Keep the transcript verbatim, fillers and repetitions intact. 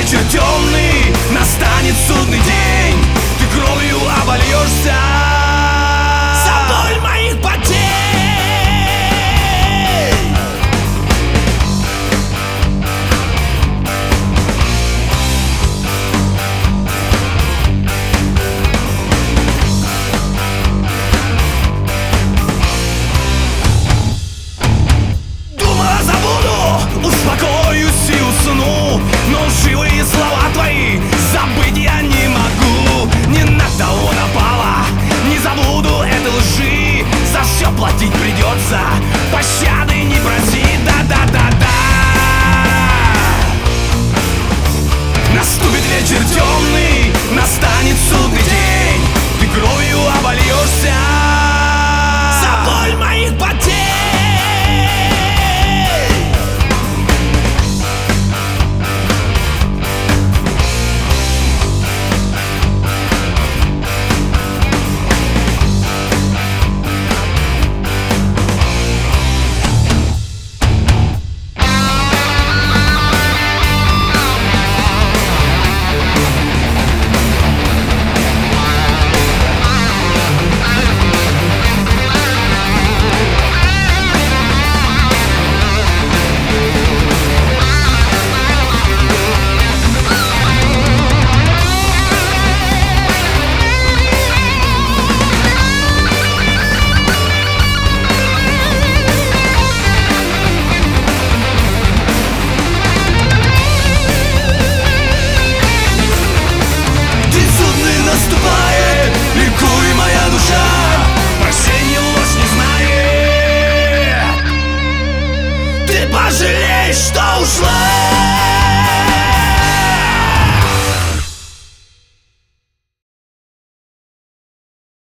вечер темный, настанет судный день. Ты кровью обольешься за боль моих потерь. Успокоюсь и усну, но лживые слова твои забыть я не могу. Не на того напала, не забуду этой лжи. За все платить придется, пощады не проси. Да-да-да-да. Наступит вечер темный, настанет судный день. Ты кровью обольешься